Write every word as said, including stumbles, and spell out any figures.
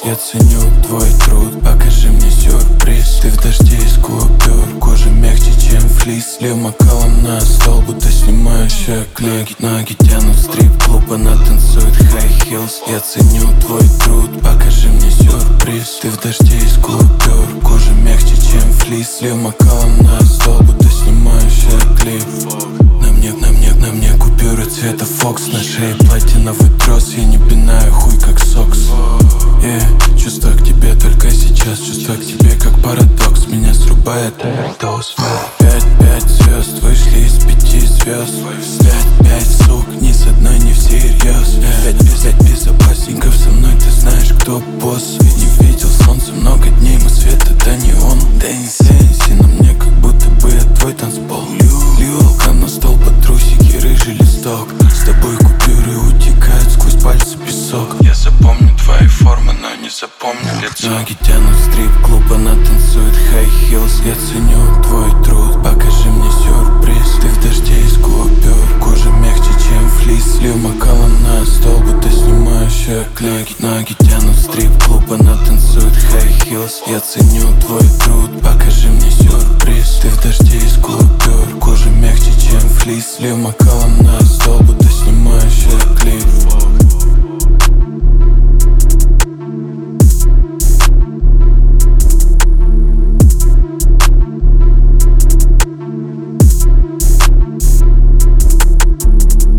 Я ценю твой труд, покажи мне сюрприз. Ты в дожде из купюр, кожа мягче, чем флис. Лев Маккаллан на стол, будто снимающая клей. Ноги тянут стрип-клуб, она танцует high heels. Я ценю твой труд, покажи мне сюрприз. Ты в дожде из купюр, кожа мягче, чем флис. Лев Маккаллан на стол, будто снимающая клип. На мне, на мне, на мне купюры цвета Фокс. На шее платиновый трос, я не пинаю хуй как сокс. Yeah, чувства к тебе только сейчас, чувства к тебе как парадокс. Меня срубает овerdose. Пять, пять звезд вышли из пяти звезд. Пять, пять сук, ни с одной не всерьез. Пять, пять безопасников со мной, ты знаешь, кто босс. Не видел солнца много дней, мы свет это не он. Дэнси, Дэнси, на мне как будто бы я твой танцпол. Лью алкан на стол под трусики, рыжий листок. С тобой купюры утекают сквозь пальцы песок. Я запомню твои формы, но не запомню лицо. Ноги тянут стрип-клуб, она танцует high heels. Я ценю твой труд, покажи мне сюрприз. Ты в дожде из купюр, кожа мягче, чем флис. Лев Маккаллан на стол, будто снимающая клей. Ноги тянут стрип-клуб, она танцует high heels. Я ценю твой труд, покажи мне сюрприз. Ты в дожде из купюр, кожа мягче, чем флис. Лев Маккаллан на стол, будто снимающая клип.